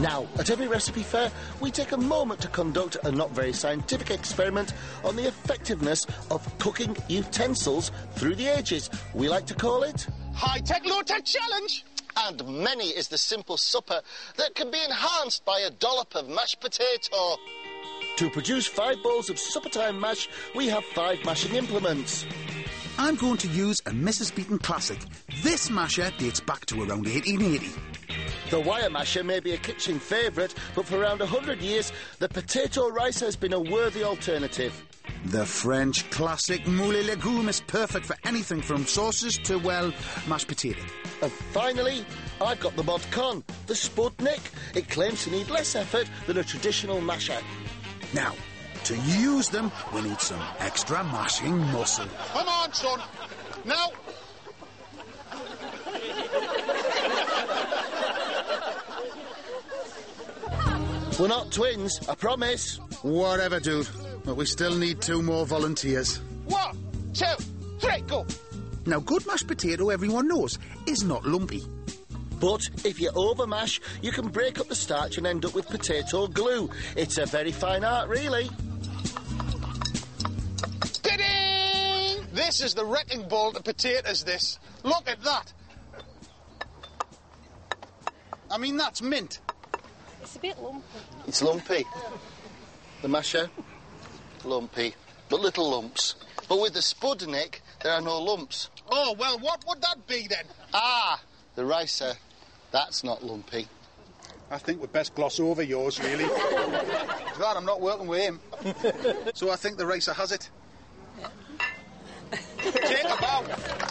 Now, at every recipe fair, we take a moment to conduct a not very scientific experiment on the effectiveness of cooking utensils through the ages. We like to call it... High-tech, low-tech challenge! And many is the simple supper that can be enhanced by a dollop of mashed potato. To produce 5 bowls of supper-time mash, we have 5 mashing implements. I'm going to use a Mrs. Beaton Classic. This masher dates back to around 1880. The wire masher may be a kitchen favourite, but for around 100 years, the potato ricer has been a worthy alternative. The French classic moule legume is perfect for anything from sauces to, well, mashed potato. And finally, I've got the Mod Con, the Spudnik. It claims to need less effort than a traditional masher. Now, to use them, we need some extra mashing muscle. Come on, son. Now. We're not twins, I promise. Whatever, dude. But we still need 2 more volunteers. 1, 2, 3, go. Now, good mashed potato, everyone knows, is not lumpy. But if you overmash, you can break up the starch and end up with potato glue. It's a very fine art, really. Ding! This is the wrecking ball to potatoes, this. Look at that. I mean, that's mint. It's a bit lumpy. It's lumpy. The masher, lumpy, but little lumps. But with the Spudnik, there are no lumps. Oh, well, what would that be, then? Ah, the ricer. That's not lumpy. I think we'd best gloss over yours, really. Glad I'm not working with him. So I think the racer has it. Take a bow.